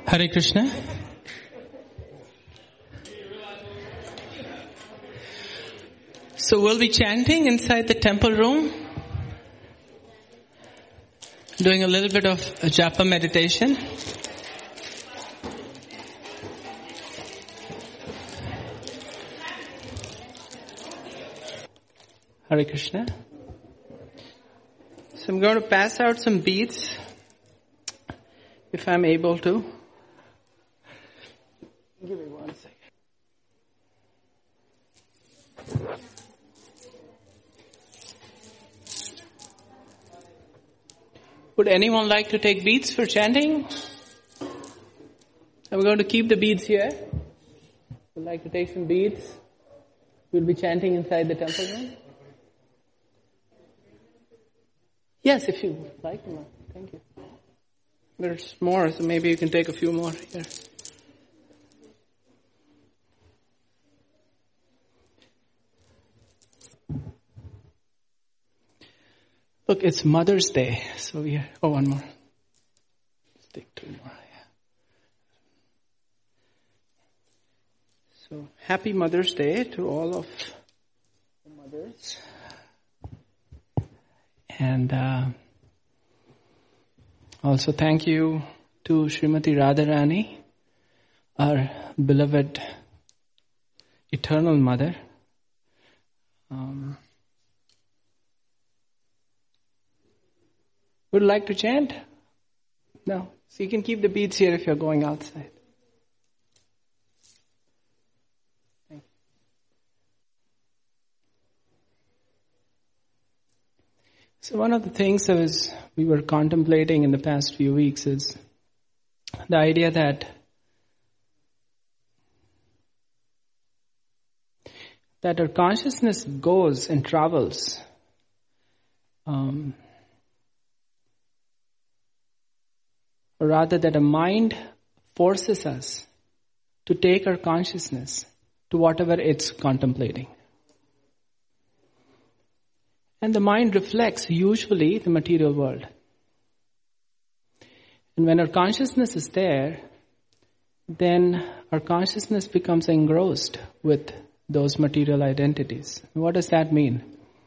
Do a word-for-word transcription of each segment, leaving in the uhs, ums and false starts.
Hare Krishna. So we'll be chanting inside the temple room, doing a little bit of a japa meditation. Hare Krishna. So I'm going to pass out some beads, if I'm able to. Give me one second. Would anyone like to take beads for chanting? I'm going to keep the beads here. Would like to take some beads? We'll be chanting inside the temple room. Yes, if you would like to. Thank you. There's more, so maybe you can take a few more here. Look, it's Mother's Day, so we are, oh, one more. Let's take two more. Yeah. So, happy Mother's Day to all of the mothers. And uh, also thank you to Srimati Radharani, our beloved eternal mother. Um, would like to chant? No. So you can keep the beads here if you're going outside. Thank you. So one of the things that was, we were contemplating in the past few weeks is the idea that that our consciousness goes and travels um, or rather that a mind forces us to take our consciousness to whatever it's contemplating. And the mind reflects usually the material world. And when our consciousness is there, then our consciousness becomes engrossed with those material identities. What does that mean?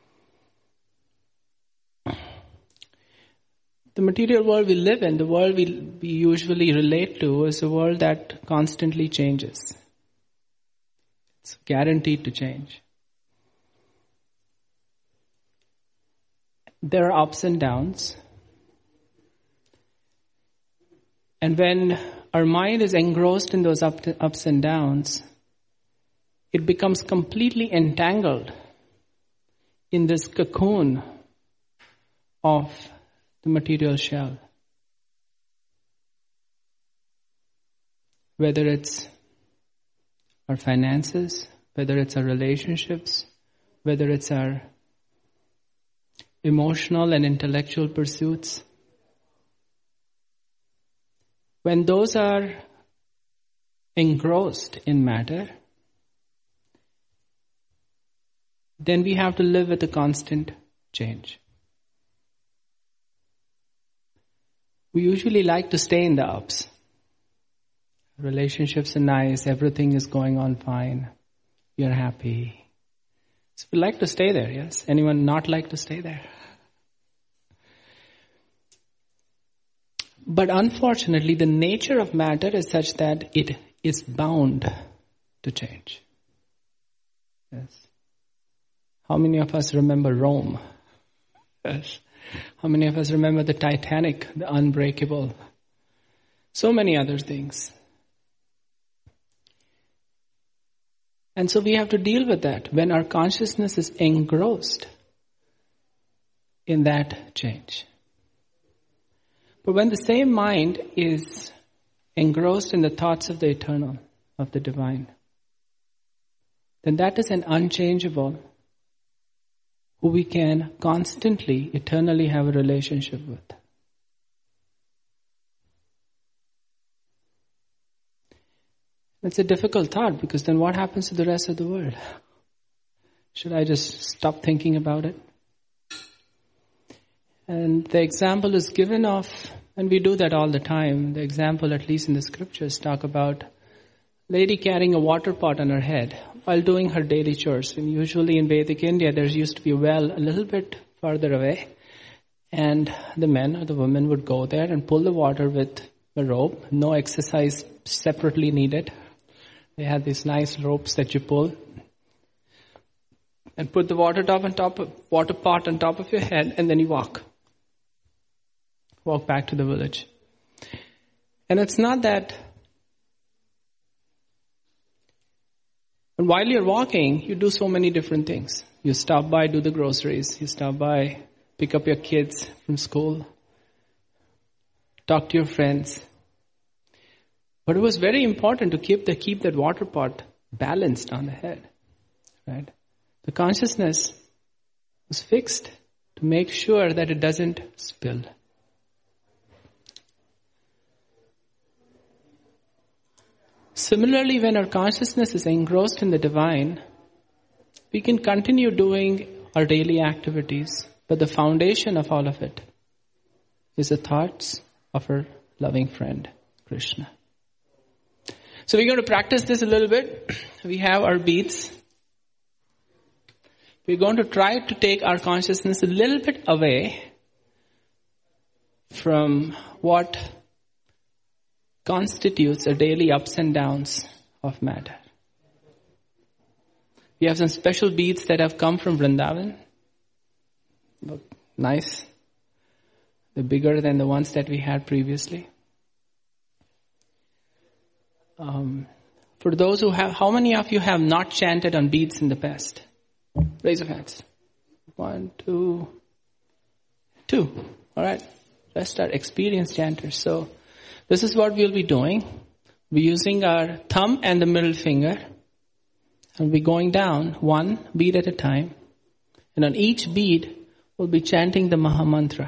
The material world we live in, the world we, we usually relate to, is a world that constantly changes. It's guaranteed to change. There are ups and downs. And when our mind is engrossed in those up to, ups and downs, it becomes completely entangled in this cocoon of the material shell. Whether it's our finances, whether it's our relationships, whether it's our emotional and intellectual pursuits. When those are engrossed in matter, then we have to live with a constant change. We usually like to stay in the ups. Relationships are nice, everything is going on fine, we are happy. So we like to stay there, yes? Anyone not like to stay there? But unfortunately, the nature of matter is such that it is bound to change. Yes. How many of us remember Rome? Yes. How many of us remember the Titanic, the Unbreakable? So many other things. And so we have to deal with that when our consciousness is engrossed in that change. But when the same mind is engrossed in the thoughts of the eternal, of the divine, then that is an unchangeable who we can constantly, eternally have a relationship with. It's a difficult thought because then what happens to the rest of the world? Should I just stop thinking about it? And the example is given of And we do that all the time. The example, at least in the scriptures, talk about lady carrying a water pot on her head while doing her daily chores. And usually in Vedic India, there used to be a well a little bit farther away. And the men or the women would go there and pull the water with a rope. No exercise separately needed. They had these nice ropes that you pull. And put the water top on top of, water pot on top of your head, and then you walk. Walk back to the village. And it's not that. And while you're walking, you do so many different things. You stop by, do the groceries. You stop by, pick up your kids from school. Talk to your friends. But it was very important to keep the keep that water pot balanced on the head. Right? The consciousness was fixed to make sure that it doesn't spill. Similarly, when our consciousness is engrossed in the divine, we can continue doing our daily activities, but the foundation of all of it is the thoughts of our loving friend, Krishna. So we're going to practice this a little bit. We have our beats. We're going to try to take our consciousness a little bit away from what constitutes the daily ups and downs of matter. We have some special beads that have come from Vrindavan. Look nice. They're bigger than the ones that we had previously. Um, for those who have, how many of you have not chanted on beads in the past? Raise your hands. One, two, two. All right. Rest are experienced chanters. So this is what we'll be doing. We're using our thumb and the middle finger. And we're going down one bead at a time. And on each bead, we'll be chanting the Maha Mantra.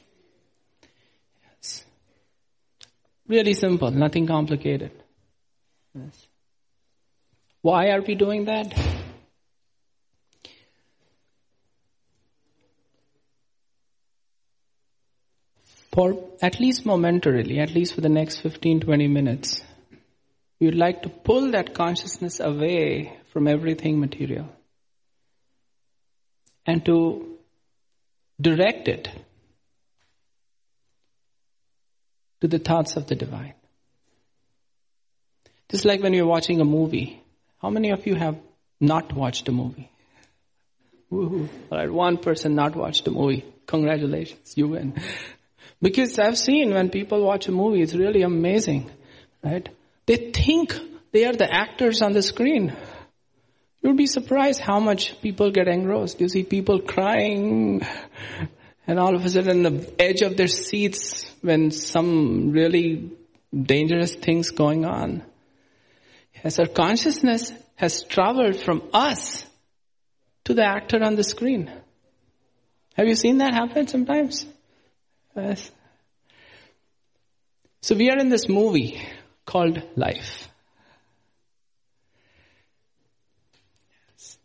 Yes. Really simple, nothing complicated. Yes. Why are we doing that? For at least momentarily, at least for the next fifteen to twenty minutes, we would like to pull that consciousness away from everything material and to direct it to the thoughts of the divine. Just like when you're watching a movie. How many of you have not watched a movie? Woohoo. All right, one person not watched a movie. Congratulations, you win. Because I've seen when people watch a movie, it's really amazing, right? They think they are the actors on the screen. You'll be surprised how much people get engrossed. You see people crying, and all of a sudden the edge of their seats when some really dangerous things going on. Yes, our consciousness has traveled from us to the actor on the screen. Have you seen that happen sometimes? Yes. So we are in this movie called life. Yes.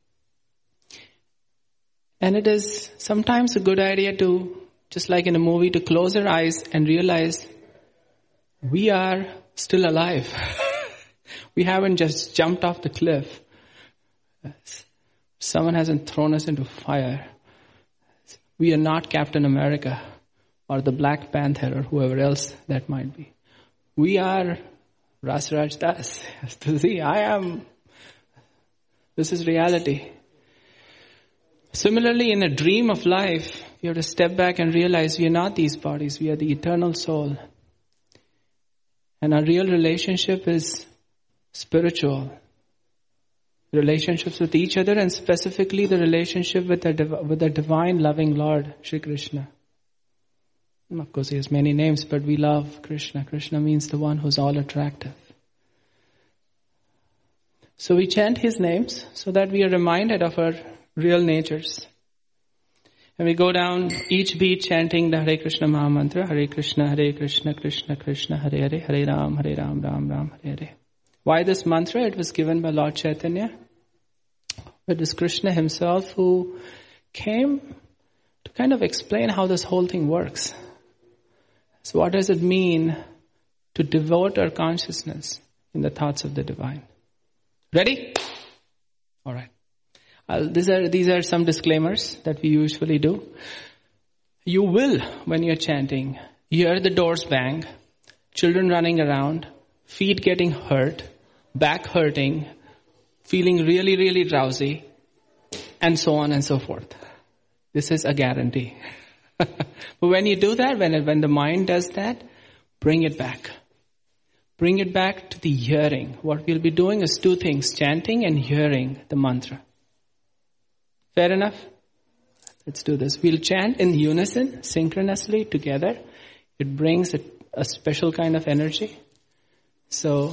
And it is sometimes a good idea to, just like in a movie, to close our eyes and realize we are still alive. We haven't just jumped off the cliff. Yes. Someone hasn't thrown us into fire. We are not Captain America or the Black Panther or whoever else that might be. We are Rasraj Das. See, I am. This is reality. Similarly, in a dream of life, you have to step back and realize we are not these bodies. We are the eternal soul. And our real relationship is spiritual. Relationships with each other, and specifically the relationship with the, div- with the divine loving Lord, Shri Krishna. Of course, he has many names, but we love Krishna. Krishna means the one who's all attractive. So we chant his names so that we are reminded of our real natures. And we go down each beat chanting the Hare Krishna Maha Mantra. Hare Krishna, Hare Krishna, Krishna Krishna, Hare Hare, Hare Ram, Hare Ram, Ram Ram, Hare Hare. Why this mantra? It was given by Lord Chaitanya. It was Krishna himself who came to kind of explain how this whole thing works. So what does it mean to devote our consciousness in the thoughts of the divine? Ready? All right. I'll, these are these are some disclaimers that we usually do. You will, when you're chanting, hear the doors bang, children running around, feet getting hurt, back hurting, feeling really, really drowsy, and so on and so forth. This is a guarantee. But when you do that, when, when the mind does that, bring it back. Bring it back to the hearing. What we'll be doing is two things, chanting and hearing the mantra. Fair enough? Let's do this. We'll chant in unison, synchronously, together. It brings a, a special kind of energy. So,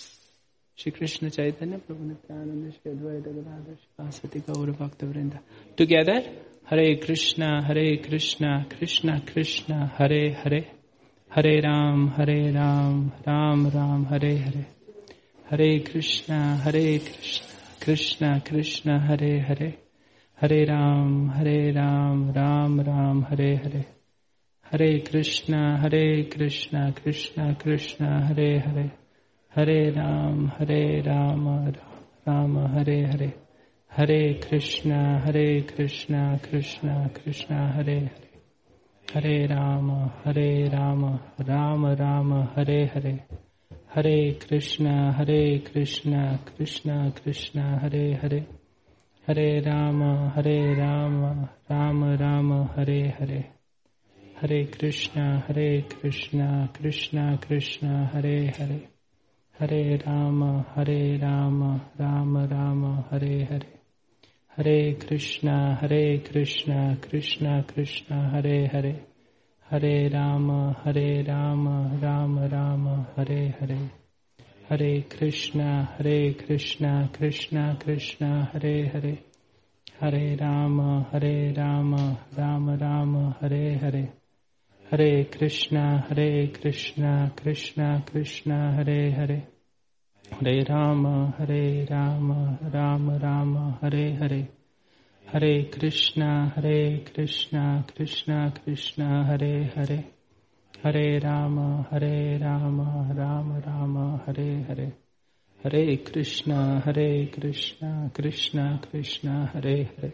Shri Krishna Chaitanya, Prabhu Nityananda, Shri Advaita Gadadhar, Shri Vasati Gaura Bhakta Vrinda. Together, Hare Krishna, Hare Krishna, Krishna Krishna, Hare Hare. Hare Ram, Hare Ram, Ram Ram, Hare Hare. Hare Krishna, Hare Krishna, Krishna Krishna, Hare Hare. Hare Ram, Hare Ram, Ram Ram, Hare Hare. Hare Krishna, Hare Krishna, Krishna Krishna, Hare Hare. Hare Ram, Hare Ram, Ram Hare Hare. Hare Krishna, Hare Krishna, Krishna Krishna, Hare Hare. Hare Rama, Hare Rama, Rama Rama, Hare Hare. Hare Krishna, Hare Krishna, Krishna Krishna, Hare Hare. Hare Rama, Hare Rama, Rama Rama, Hare Hare. Hare Krishna, Hare Krishna, Krishna Krishna, Hare Hare. Hare Rama, Hare Rama, Rama Rama, Hare Hare. Hare Krishna, Hare Krishna, Krishna Krishna, Hare Hare. Hare Rama, Hare Rama, Rama Rama, Hare Hare. Hare Krishna, Hare Krishna, Krishna Krishna, Hare Hare. Hare Rama, Hare Rama, Rama Rama, Hare Hare. Hare Krishna, Hare Krishna, Krishna Krishna, Hare Hare. Hare Rama, Hare Rama, Rama Rama, Hare Hare. Hare Krishna, Hare Krishna, Krishna Krishna, Hare Hare. Hare Rama, Hare Rama, Rama Rama, Hare Hare. Hare Krishna, Hare Krishna, Krishna Krishna, Hare Hare.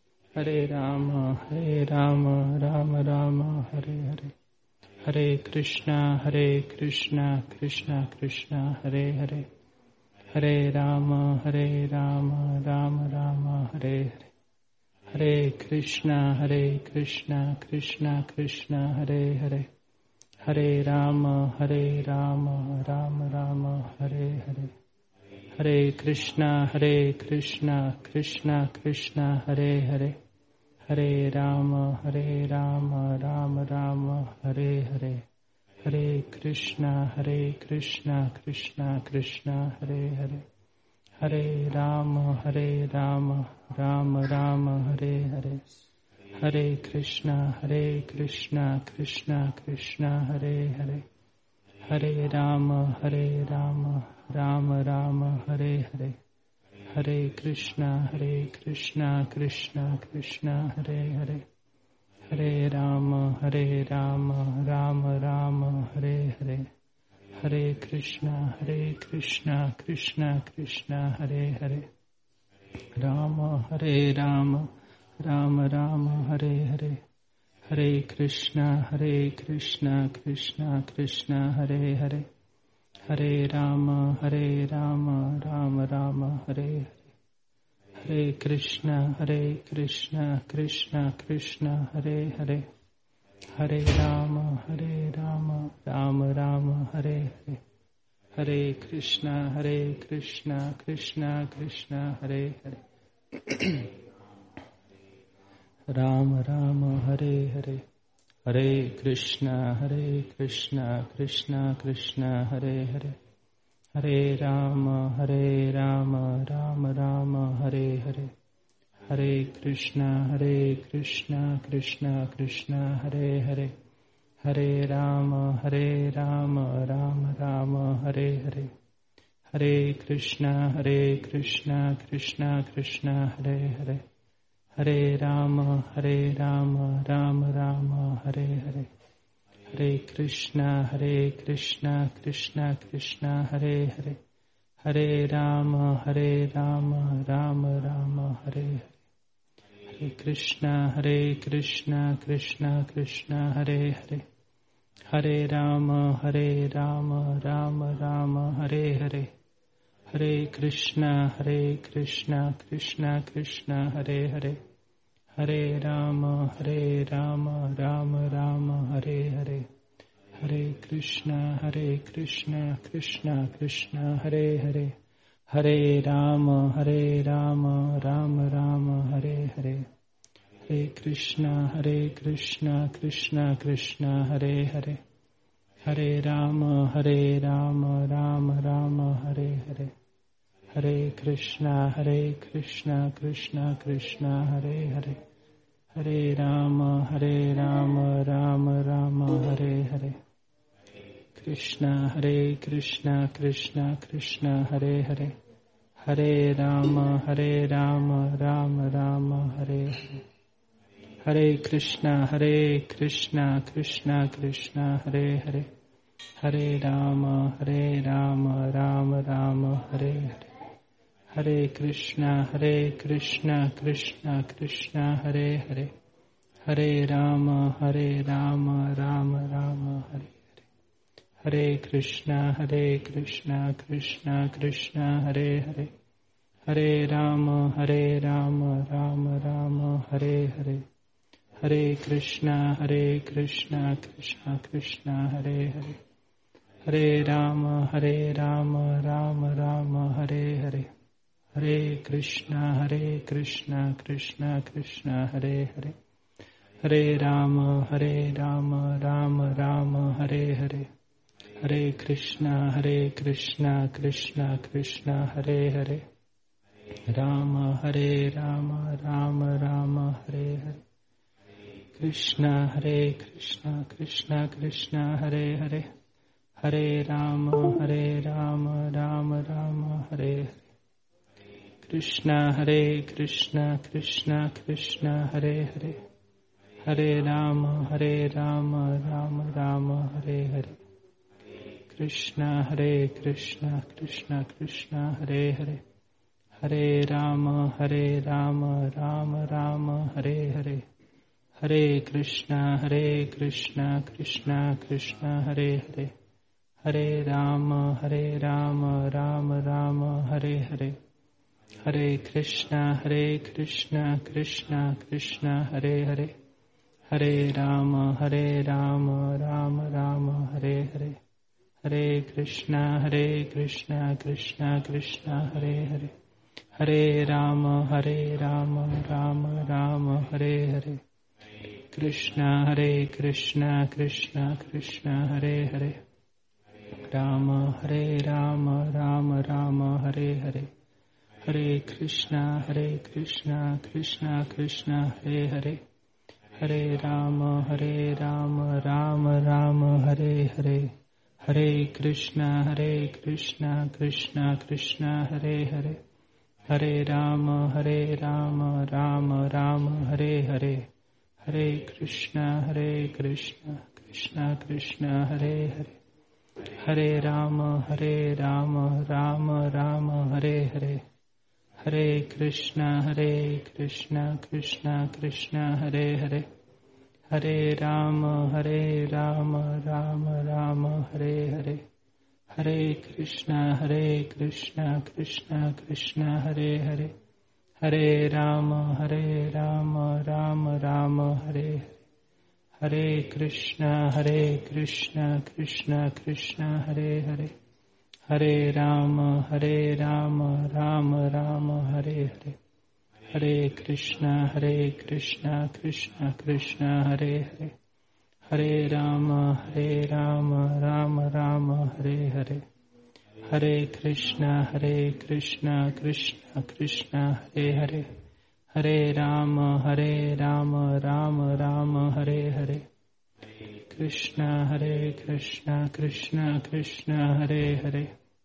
Hare Rama, Hare Rama, Rama Rama, Hare Hare. Hare Krishna, Hare Krishna, Krishna Krishna, Hare Hare. Hare Rama, Hare Rama, Rama Rama, Hare Hare. Hare Krishna, Hare Krishna, Krishna Krishna, Hare Hare. Hare Rama, Hare Rama, Rama Rama, Hare Hare. Hare Krishna, Hare Krishna, Krishna Krishna, Hare Hare. Hare Rama, Hare Rama, Rama Rama, Hare Hare. Hare Krishna, Hare Krishna, Krishna Krishna, Hare Hare. Hare Rama, Hare Rama, Rama Rama, Hare Hare. Hare Krishna, Hare Krishna, Krishna Krishna, Hare Hare. Hare Rama, Hare Rama, Rama Rama, Hare Hare. Hare Krishna, Hare Krishna, Krishna Krishna, Hare Hare. Hare Rama, Hare Rama, Rama Rama, Hare Hare. Hare Krishna, Hare Krishna, Krishna Krishna, Hare Hare. Rama, Hare Rama, Rama Rama, Hare Hare. Hare Krishna, Hare Krishna, Krishna Krishna, Hare Hare. Hare Rama, Hare Rama, Rama Rama, Hare Hare. Hare Krishna, Hare Krishna, Krishna Krishna, Hare Hare. Hare Rama, Hare Rama, Rama Rama, Hare Hare. Hare Krishna, Hare Krishna, Krishna Krishna, Hare Hare. Rama Rama, Hare Hare. Hare Krishna, Hare Krishna, Krishna Krishna, Hare Hare. Hare Rama, Hare Rama, Rama Rama, Hare Hare. Hare Krishna, Hare Krishna, Krishna Krishna, Hare Hare. Hare Rama, Hare Rama, Rama Rama, Hare Hare. Hare Krishna, Hare Krishna, Krishna Krishna, Hare Hare. Hare Rama, Hare Rama, Rama Rama, Hare Hare. Hare Krishna, Hare Krishna, Krishna Krishna, Hare Hare, Hare Rama, Hare Rama, Rama Rama, Hare Hare. Hare Krishna, Hare Krishna, Krishna Krishna, Hare Hare, Hare Rama, Hare Rama, Rama Rama, Hare Hare. Hare Krishna, Hare Krishna, Krishna Krishna, Hare Hare, Hare Rama, Hare Rama, Rama Rama, Hare Hare. Hare Krishna, Hare Krishna, Krishna Krishna, Hare Hare, Hare Rama, Hare Rama, Rama Rama, Hare Hare. Hare Krishna, Hare Krishna, Krishna Krishna, Hare Hare, Hare Rama, Hare Rama, Rama Rama, Hare Hare. Hare Krishna, Hare Krishna, Krishna Krishna, Hare Hare, Hare Rama, Hare Rama, Rama Rama, Hare Hare. Krishna, Hare Krishna, Krishna Krishna, Hare Hare, Hare Rama, Hare Rama, Rama Rama, Hare Hare. Hare Krishna, Hare Krishna, Krishna Krishna, Hare Hare, Hare Rama, Hare Rama, Rama Rama, Hare Hare. Hare Krishna, Hare Krishna, Krishna Krishna, Hare Hare, Hare Rama, Hare Rama, Rama Rama, Hare Hare. Hare Krishna, Hare Krishna, Krishna Krishna, Hare Hare, Hare Rama, Hare Rama, Rama Rama, Hare Hare. Hare Krishna, Hare Krishna, Krishna Krishna, Hare Hare, Hare Rama, Hare Rama, Rama Rama, Hare Hare. Hare Krishna, Hare Krishna, Krishna Krishna, Hare Hare, Hare Rama, Hare Rama, Rama Rama, Hare Hare. Hare Krishna, Hare Krishna, Krishna Krishna, Hare Hare, Rama, Hare Rama, Rama Rama, Hare Hare. Krishna, Hare Krishna, Krishna Krishna, Hare Hare, Hare Rama, Hare Rama, Rama Rama, Hare Hare. Krishna, Hare Krishna, Krishna Krishna, Hare Hare, Hare Rama, Hare Rama, Rama Rama, Hare Hare. Krishna, Hare Krishna, Krishna Krishna, Hare Hare, Hare Rama, Hare Rama, Rama Rama, Hare Hare. Hare Krishna, Hare Krishna, Krishna Krishna, Hare Hare, Hare Rama, Hare Rama, Rama Rama, Hare Hare. Hare Krishna, Hare Krishna, Krishna Krishna, Hare Hare, Hare Rama, Hare Rama, Rama Rama, Hare Hare. Hare Krishna, Hare Krishna, Krishna Krishna, Hare Hare, Hare Rama, Hare Rama, Rama Rama, Hare Hare. Krishna, Hare Krishna, Krishna Krishna, Hare Hare, Rama, Hare Rama, Rama Rama, Hare Hare. Hare Krishna, Hare Krishna, Krishna Krishna, Hare Hare, Hare Rama, Hare Rama, Rama Rama, Hare Hare. Hare Krishna, Hare Krishna, Krishna Krishna, Hare Hare, Hare Rama, Hare Rama, Rama Rama, Hare Hare. Hare Krishna, Hare Krishna, Krishna Krishna, Hare Hare, Hare Rama, Hare Rama, Rama Rama, Hare Hare. Hare Krishna, Hare Krishna, Krishna Krishna, Hare Hare, Hare Rama, Hare Rama, Rama Rama, Hare Hare. Hare Krishna, Hare Krishna, Krishna Krishna, Hare Hare, Hare Rama, Hare Rama, Rama Rama, Hare Hare. Hare Krishna, Hare Krishna, Krishna Krishna, Hare Hare, Hare Rama, Hare Rama, Rama Rama, Hare Hare. Hare Krishna, Hare Krishna, Krishna Krishna, Hare Hare, Hare Rama, Hare Rama, Rama Rama, Hare Hare. Hare Krishna, Hare Krishna, Krishna Krishna, Hare Hare, Hare Rama, Hare Rama, Rama Rama, Hare Hare. Krishna, Hare Krishna, Krishna Krishna, Hare Hare,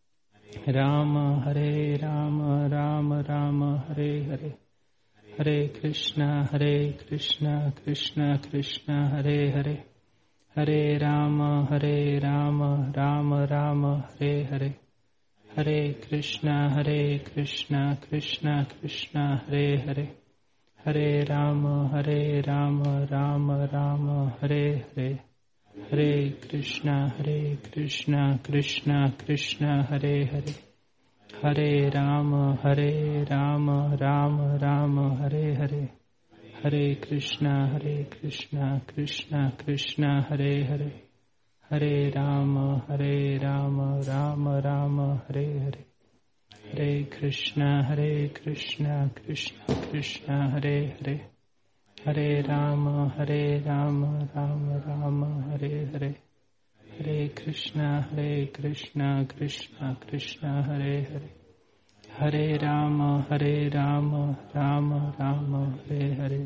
Rama, Hare Rama, Rama Rama, Hare Hare. Hare Krishna, Hare Krishna, Krishna Krishna, Hare Hare, Hare Rama, Hare Rama, Rama Rama, Hare Hare. Hare Krishna, Hare Krishna, Krishna Krishna, Hare Hare. Hare Rama, Hare Rama, Rama Rama, Hare Hare. Hare Krishna, Hare Krishna, Krishna Krishna, Hare Hare. Hare Rama, Hare Rama, Rama Rama, Hare Hare. Hare Krishna, Hare Krishna, Krishna Krishna, Hare Hare. Hare Rama, Hare Rama, Rama Rama, Hare Hare. Hare Krishna, Hare Krishna, Krishna Krishna, Hare Hare. Hare Rama, Hare Rama, Rama Rama, Hare Hare. Hare Krishna, Hare Krishna, Krishna Krishna, Hare Hare. Hare Rama, Hare Rama, Rama Rama, Hare Hare.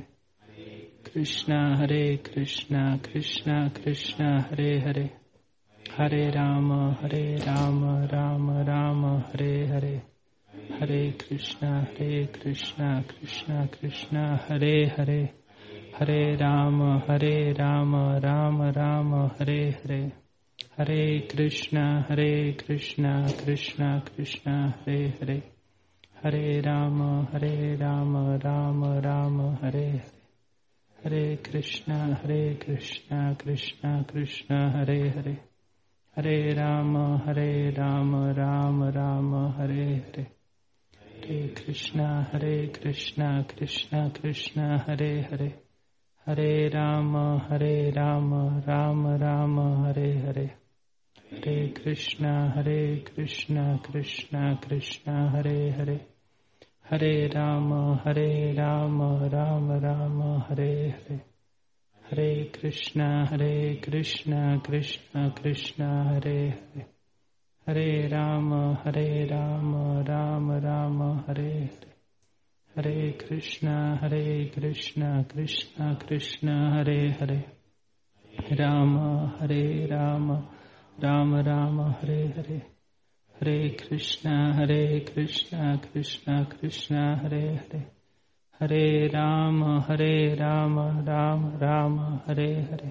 Krishna, Hare Krishna, Krishna Krishna, Hare Hare. Hare Rama, Hare Rama, Rama Rama, Hare Hare. Hare Krishna, Hare Krishna, Krishna Krishna, Hare Hare. Hare Rama, Hare Rama, Rama Rama, Hare Hare. Hare Krishna, Hare Krishna, Krishna Krishna, Hare Hare. Hare Rama, Hare Rama, Rama Rama, Hare Hare. Hare Krishna, Hare Krishna, Krishna Krishna, Hare Hare. Hare Rama, Hare Rama, Rama Rama, Hare Hare. Hare Krishna, Hare Krishna, Krishna Krishna, Hare Hare. Hare Rama, Hare Rama, Rama Rama, Hare Hare. Hare Krishna, Hare Krishna, Krishna Krishna, Hare Hare. Hare Rama, Hare Rama, Rama Rama, Hare Hare. Hare Krishna, Hare Krishna, Krishna Krishna, Hare Hare. Hare Rama, Hare Rama, Rama Rama, Hare Hare. Hare Krishna, Hare Krishna, Krishna Krishna, Hare Hare. Rama, Hare Rama, Rama Rama, Hare Hare. Hare Krishna, Hare Krishna, Krishna Krishna, Hare Hare. Hare Rama, Hare Rama, Rama Rama, Hare Hare.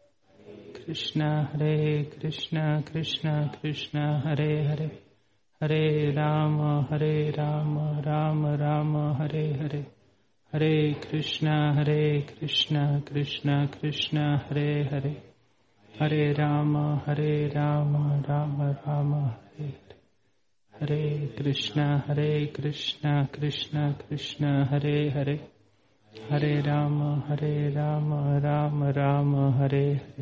Krishna, Hare Krishna, Krishna Krishna, Hare Hare. Hare Rama, Hare Rama, Rama Rama, Hare Hare. Hare Krishna, Hare Krishna, Krishna Krishna, Hare Hare. Hare Rama, Hare Rama, Rama Rama, Hare Hare. Hare Krishna, Hare Krishna, Krishna Krishna, Hare Hare. Hare Rama, Hare Rama, Rama Rama, Hare Hare.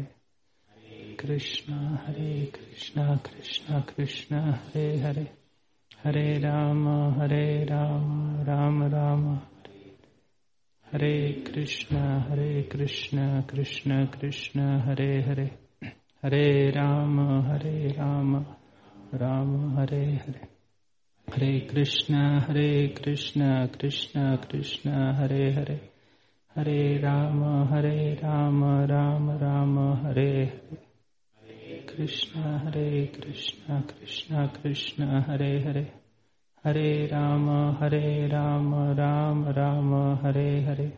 Krishna, Hare Krishna, Krishna Krishna, Hare Hare. Hare Rama, Hare Rama, Rama Rama, Hare Hare. Hare Krishna, Hare Krishna, Krishna Krishna, Hare Hare. Hare Rama, Hare Rama, Rama Hare Hare. Hare Krishna, Hare Krishna, Krishna Krishna, Hare Hare. Hare Rama, Hare Rama, Rama Rama, Hare Hare. Krishna, Hare Krishna, Krishna Krishna, Hare Hare. Hare Rama, Hare Rama, Rama Rama, Hare Hare.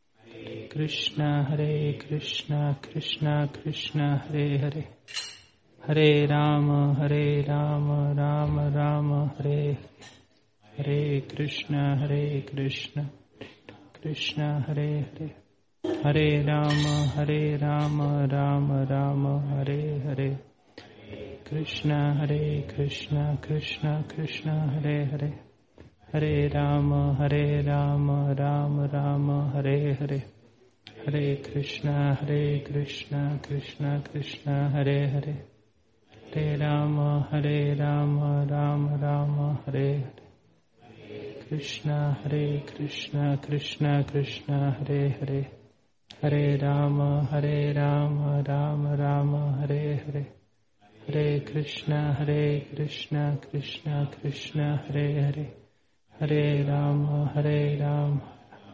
Krishna, Hare Krishna, Krishna Krishna, Hare Hare. Hare Rama, Hare Rama, Rama Rama, Hare Hare. Hare Krishna, Hare Krishna, Krishna Hare Hare. Hare Rama, Hare Rama, Rama Rama, Hare Hare. Krishna, Hare Krishna, Krishna Krishna, Hare Hare. Hare Rama, Hare Rama, Rama Rama, Hare Hare. Hare Krishna, Hare Krishna, Krishna Krishna, Hare Hare. Hare Rama, Hare Rama, Rama Rama, Hare Hare. Krishna, Hare Krishna, Krishna Krishna, Hare Hare. Hare Rama, Hare Rama, Rama Rama, Hare Hare. Hare Krishna, Hare Krishna, Krishna Krishna, Hare Hare. Hare Rama, Hare Rama,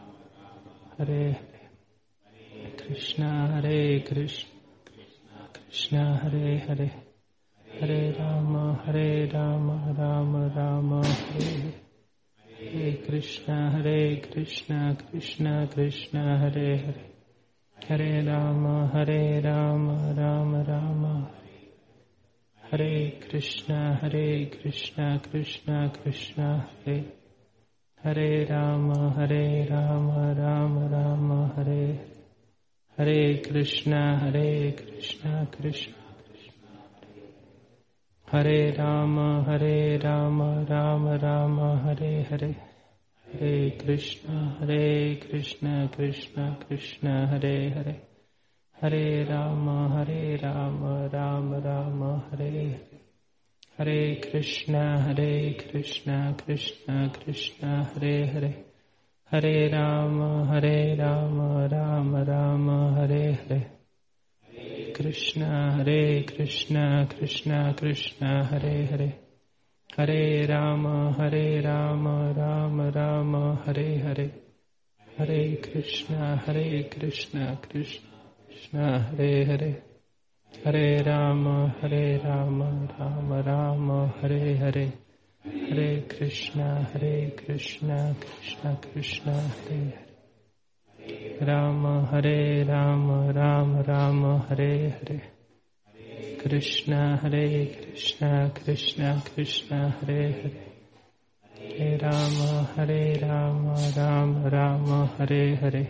Hare Hare. Krishna, Hare Krishna, Krishna Hare Hare. Hare Rama, Hare Rama, Rama Rama, Hare Hare. Hare Krishna, Hare Krishna, Krishna Krishna, Hare Hare. Hare Rama, Hare Rama, Rama Rama, Hare Krishna, Hare Krishna, Krishna Krishna, Hare Hare Rama, Hare Rama, Rama Rama, Hare Hare Krishna, Hare Krishna, Krishna Krishna, Hare Rama, Hare Rama, Rama Rama, Hare Hare Hare Krishna, Hare Krishna, Krishna Krishna, Hare Hare Hare Rama, Hare Rama, Rama Rama, Hare Hare Hare Krishna, Hare Krishna, Krishna Krishna, Hare Hare Hare Rama, Hare Rama, Rama Rama, Hare Hare Krishna, Hare Krishna, Krishna Krishna, Hare Hare Hare Rama, Hare Rama, Rama Rama, Hare Hare Hare Krishna, Hare Krishna, Krishna Krishna, Hare Hare Hare Rama, Hare Rama, Rama Rama, Hare Hare Hare Krishna, Hare Krishna, Krishna Krishna, Hare Hare Rama, Hare Rama, Rama Rama, Hare Hare Krishna, Hare Krishna, Krishna Krishna, Hare Hare Hare Rama, Hare Rama, Rama Rama, Hare Hare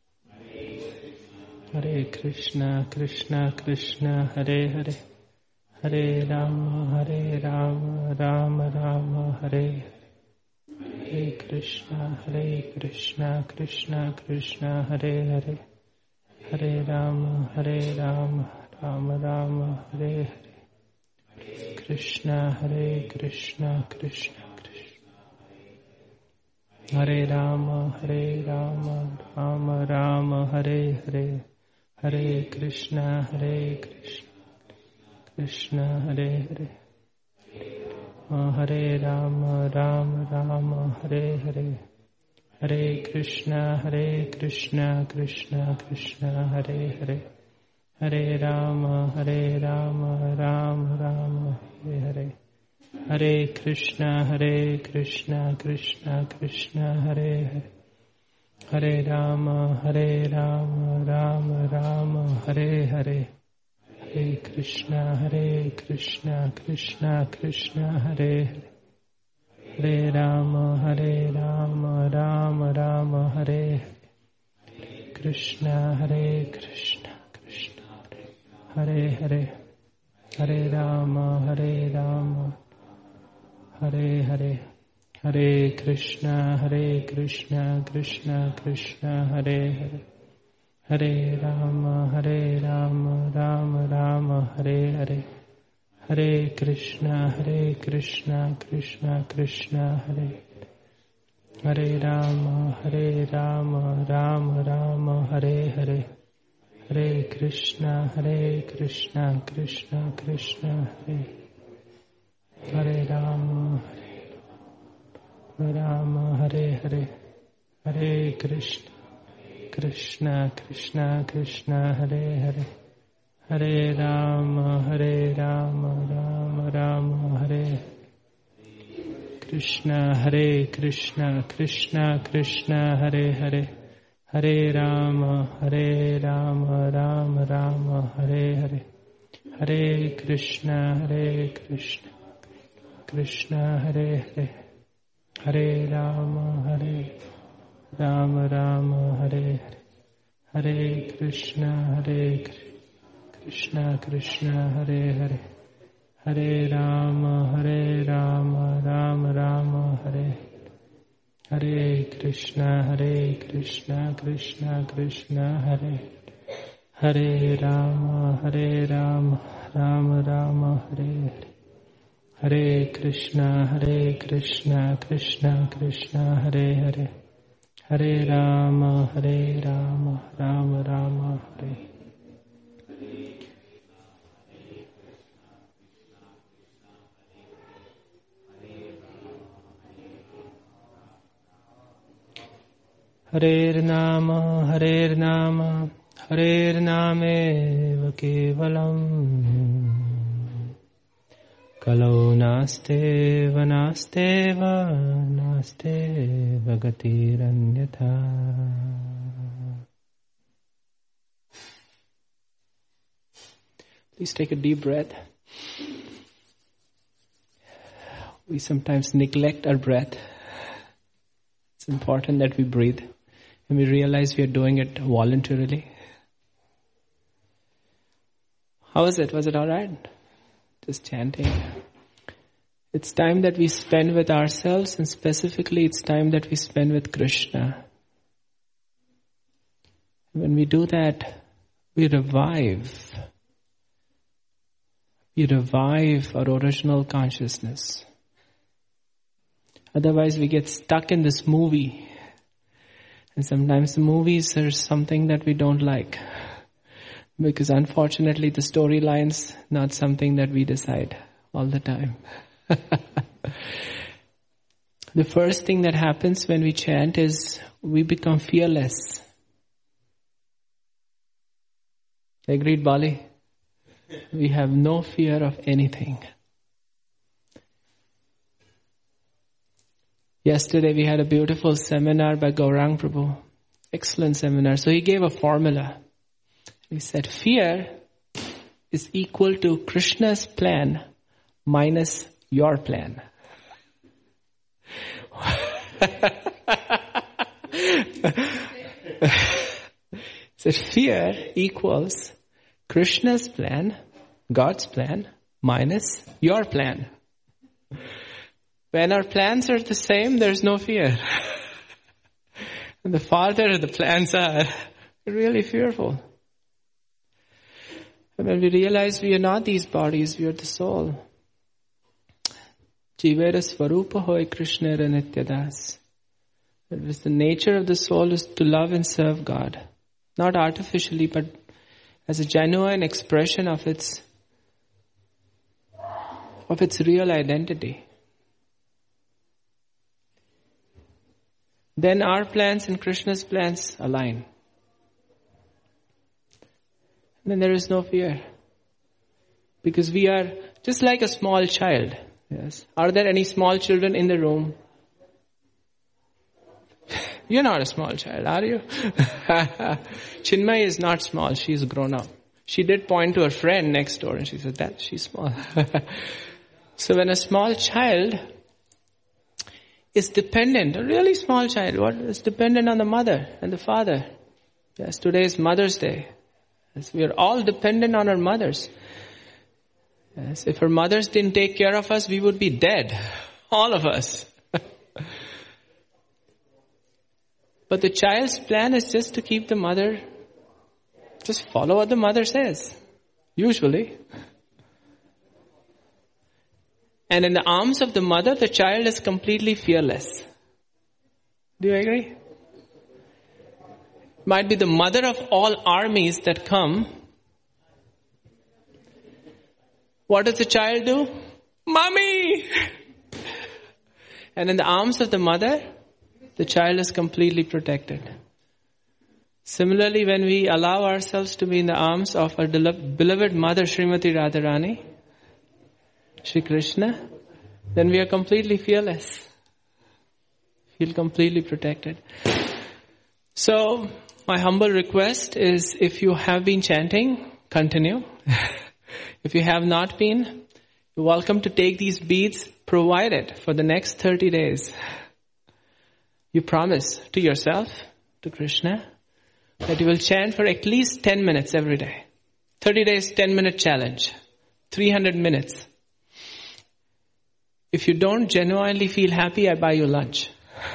Hare Krishna, Krishna Krishna, Hare Hare Hare Rama, Hare Rama, Rama Rama, Hare Hare Krishna, Hare Krishna, Krishna Krishna, Hare Hare Hare Rama, Hare Rama, Rama Rama, Hare Hare Krishna, Hare Krishna, Krishna Krishna, Hare Rama, Hare Rama, Rama Rama, Hare Hare Hare Krishna, Hare Krishna, Krishna Hare Hare Hare Rama, Rama Rama, Hare Hare Hare Krishna, Hare Krishna, Krishna Krishna, Hare Hare Hare Rama, Hare Rama, Rama Rama, Hare Hare Hare Krishna, Hare Krishna, Krishna Krishna, Hare Hare Hare Rama, Hare Rama, Rama Rama, Hare Hare Hare Krishna, Hare Krishna, Krishna Krishna, Hare Hare Hare Rama, Hare Rama, Rama Rama, Hare Hare Krishna, Hare Krishna, Krishna Hare Hare Hare Rama, Hare Rama, Hare Hare Hare Krishna, Hare Krishna, Krishna Krishna, Hare Hare Hare Rama, Hare Rama, Rama Rama, Hare Hare Hare Krishna, Hare Krishna, Krishna Krishna, Hare Hare Rama, Hare Rama, Rama Rama, Hare Hare Hare Krishna, Hare Krishna, Krishna Krishna, Hare Hare Rama, Hare Rama, Hare Hare Hare Krishna, Krishna Krishna Krishna, Hare Hare Hare Rama, Hare Rama, Rama Rama, Hare Krishna, Hare Krishna, Krishna Krishna, Hare Hare Hare Rama, Hare Rama, Rama Rama, Hare Hare Hare Krishna, Hare Krishna, Krishna Hare Hare Hare Rama, Hare Rama, Rama Hare Hare Hare Krishna, Hare Krishna, Krishna Hare Hare Hare Rama, Hare Rama, Rama Rama, Hare Hare Krishna, Hare Krishna, Krishna Krishna, Hare Hare Rama, Hare Rama, Rama Rama, Hare Hare Hare Krishna, Hare Krishna, Krishna Krishna, Hare Hare Hare Rama, Hare Rama, Rama Rama, Hare Harer Nama, Harer Nama, Harer Nameva Kevalam Kalau naste vanaste vanaste vagatiranyatha. Please take a deep breath. We sometimes neglect our breath. It's important that we breathe and we realize we are doing it voluntarily. How was it? Was it all right? Just chanting. It's time that we spend with ourselves, and specifically it's time that we spend with Krishna. When we do that, we revive. We revive our original consciousness. Otherwise we get stuck in this movie. And sometimes the movies are something that we don't like. Because unfortunately the storyline's not something that we decide all the time. The first thing that happens when we chant is we become fearless. Agreed, Bali? We have no fear of anything. Yesterday we had a beautiful seminar by Gaurang Prabhu. Excellent seminar. So he gave a formula. He said, fear is equal to Krishna's plan minus your plan. So fear equals Krishna's plan, God's plan, minus your plan. When our plans are the same, there's no fear. And the farther the plans are, we're really fearful. And when we realize we are not these bodies, we are the soul. Jivera Svarupa hoy Krishna Nityadas. That is, the nature of the soul is to love and serve God. Not artificially, but as a genuine expression of its of its real identity. Then our plans and Krishna's plans align. Then there is no fear. Because we are just like a small child. Yes. Are there any small children in the room? You're not a small child, are you? Chinmay is not small. She's grown up. She did point to her friend next door and she said that she's small. So when a small child is dependent, a really small child, what is dependent on the mother and the father. Yes, today is Mother's Day. Yes, we are all dependent on our mothers. Yes, if our mothers didn't take care of us, we would be dead. All of us. But the child's plan is just to keep the mother, just follow what the mother says. Usually. And in the arms of the mother, the child is completely fearless. Do you agree? Might be the mother of all armies that come. What does the child do? Mommy! And in the arms of the mother, the child is completely protected. Similarly, when we allow ourselves to be in the arms of our beloved mother, Srimati Radharani, Shri Krishna, then we are completely fearless. Feel completely protected. So, my humble request is, if you have been chanting, continue. If you have not been, you're welcome to take these beads, provided for the next thirty days. You promise to yourself, to Krishna, that you will chant for at least ten minutes every day. thirty days, ten minute challenge. three hundred minutes. If you don't genuinely feel happy, I buy you lunch.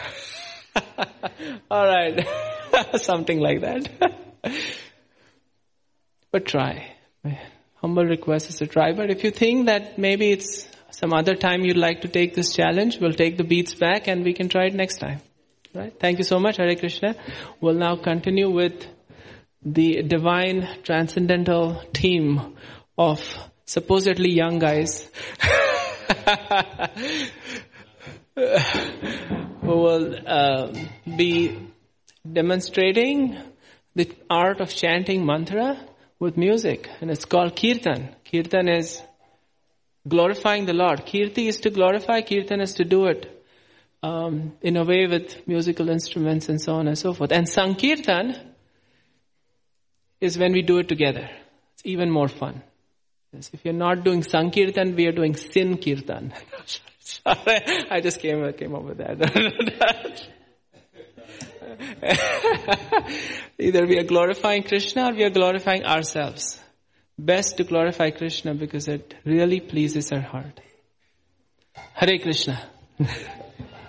All right. Something like that. But try. My humble request is to try. But if you think that maybe it's some other time you'd like to take this challenge, we'll take the beads back and we can try it next time. Right? Thank you so much, Hare Krishna. We'll now continue with the divine transcendental team of supposedly young guys who will uh, be demonstrating the art of chanting mantra with music. And it's called Kirtan. Kirtan is glorifying the Lord. Kirti is to glorify, Kirtan is to do it um, in a way with musical instruments and so on and so forth. And Sankirtan is when we do it together. It's even more fun. consciousness. If you're not doing Sankirtan, we are doing Sin Kirtan. Sorry, I just came, came up with that. Either we are glorifying Krishna or we are glorifying ourselves. Best to glorify Krishna because it really pleases our heart. Hare Krishna.